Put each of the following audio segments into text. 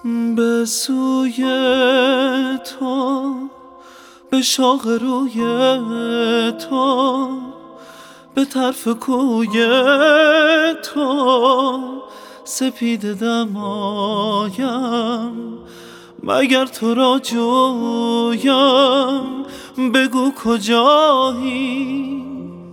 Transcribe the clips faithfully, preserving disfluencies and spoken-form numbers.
به سوی تو، به شاق روی تو، به طرف کوی تو سپیده دمایم. مگر تو را جویم، بگو کجایی؟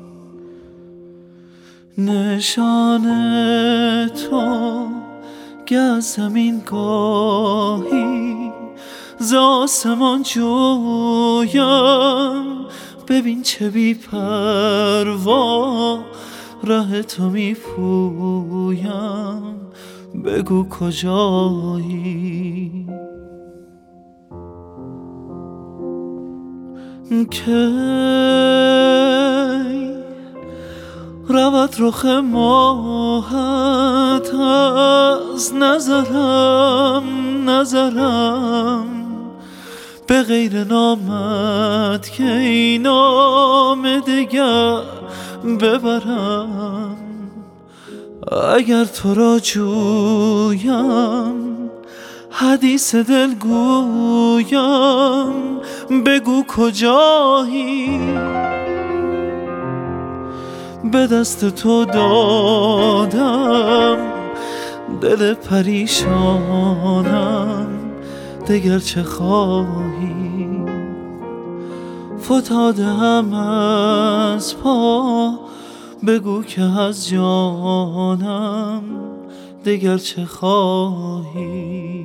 نشان تو که از زمین گاهی ز آسمان جویم. ببین چه بی پروا ره تو می پویم، بگو کجایی؟ کی رود رخ ماهت از نظرم نظرم، به غیر نامت که این نام دگر ببرم. اگر تو را جویم، حدیث دل گویم، بگو کجایی؟ به دست تو دادم دل پریشانم، دگر چه خواهی؟ فتاده هم از پا، بگو که از جانم دگر چه خواهی؟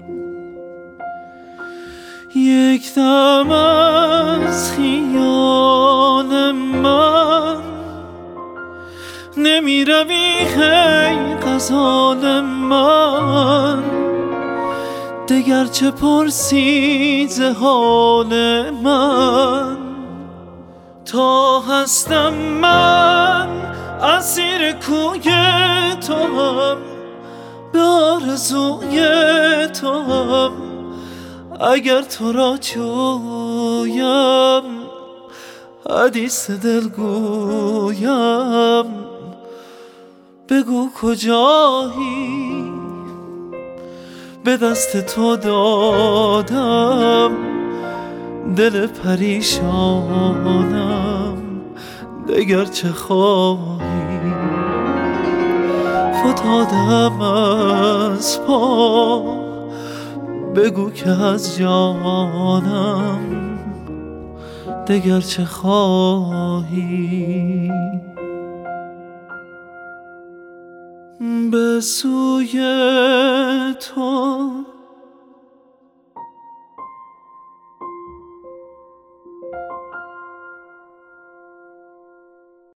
یک دم از خیال من نمی روی ای غزال من، دگر چه پرسی ز حال من؟ تا هستم من اسیر کوی توام، به آرزوی توام. اگر تو را جویم، حدیث دل گویم، بگو کجایی؟ به دست تو دادم دل پریشانم، دگر چه خواهی؟ فتادم از پا، بگو که از جانم دگر چه خواهی؟ به سوی تو